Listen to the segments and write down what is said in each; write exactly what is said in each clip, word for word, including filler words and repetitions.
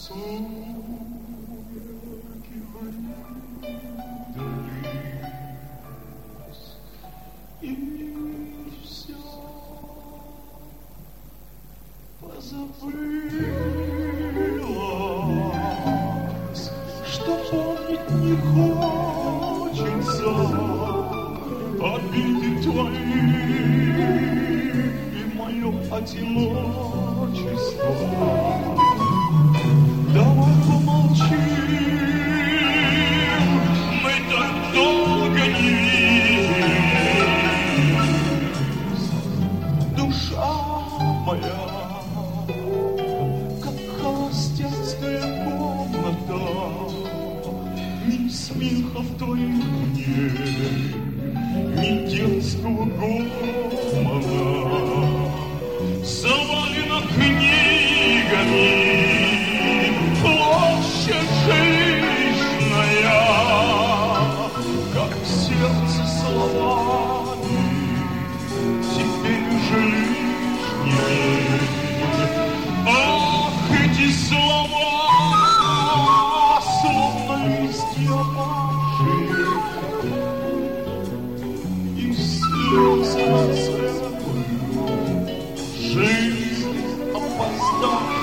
И все позабылось, что помнить не хочется обиды твои и мое одиночество. Давай помолчим, мы так долго не виделись. Душа моя, как холостяцкая комната, ни смехов твоих нет, ни детского гомона, завалена книгами. Площадь жилищная, как сердце словами, теперь уже лишние. Ах, эти слова, словно листья павшие, и слезы на целую жизнь опоздавшие.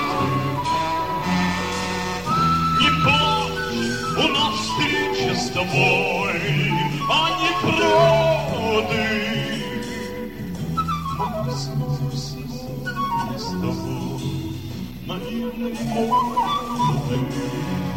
У нас встреча с тобой, а не проды. Мы снова сегодня с тобой наивные молоды.